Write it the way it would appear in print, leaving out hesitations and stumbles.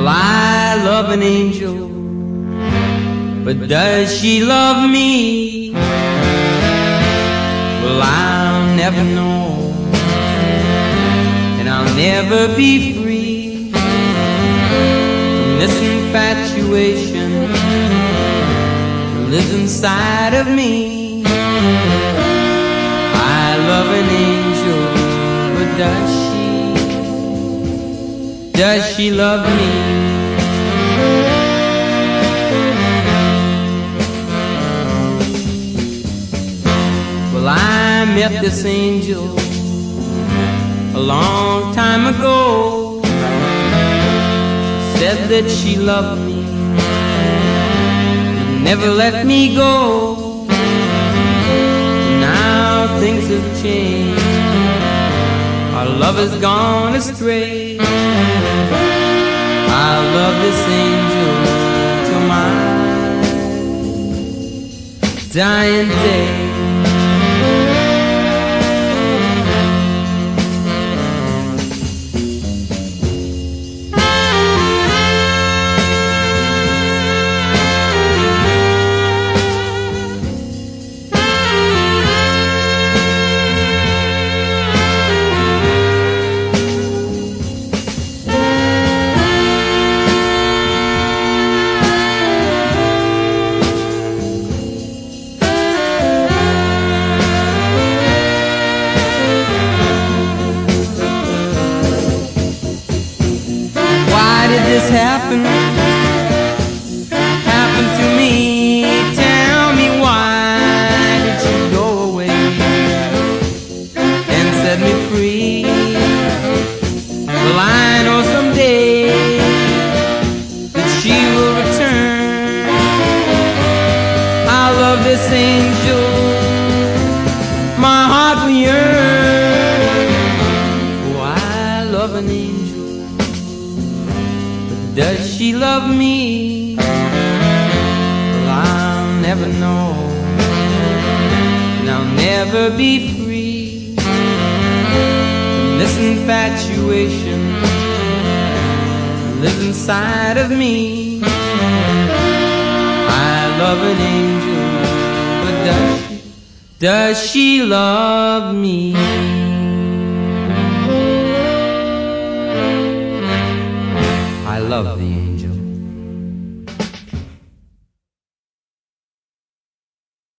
I love an angel, but does she love me? Well, I'll never know, and I'll never be free from this infatuation that lives inside of me. I love an angel, but does she love me? Well, I met this angel a long time ago. She said that she loved me and never let me go. Now things have changed, our love has gone astray. I'll love this angel till my dying day. This happened to me. Tell me, why did you go away and set me free? Well, I know someday that she will return. I love this angel, my heart will yearn. For I love an angel. Does she love me? Well, I'll never know, and I'll never be free from this infatuation that lives inside of me. I love an angel, but does she love me? I love the angel.